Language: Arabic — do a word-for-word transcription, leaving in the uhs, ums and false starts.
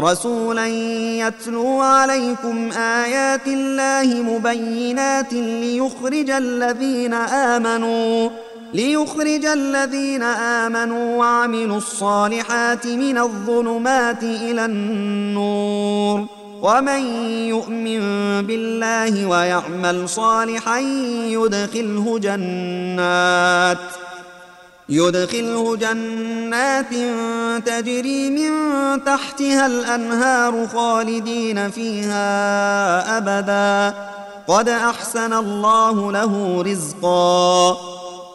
رسولا يتلو عليكم آيات الله مبينات ليخرج الذين آمنوا ليخرج الذين آمنوا وعملوا الصالحات من الظلمات إلى النور ومن يؤمن بالله ويعمل صالحا يدخله جنات يدخله جنات تجري من تحتها الأنهار خالدين فيها أبدا قد أحسن الله له رزقا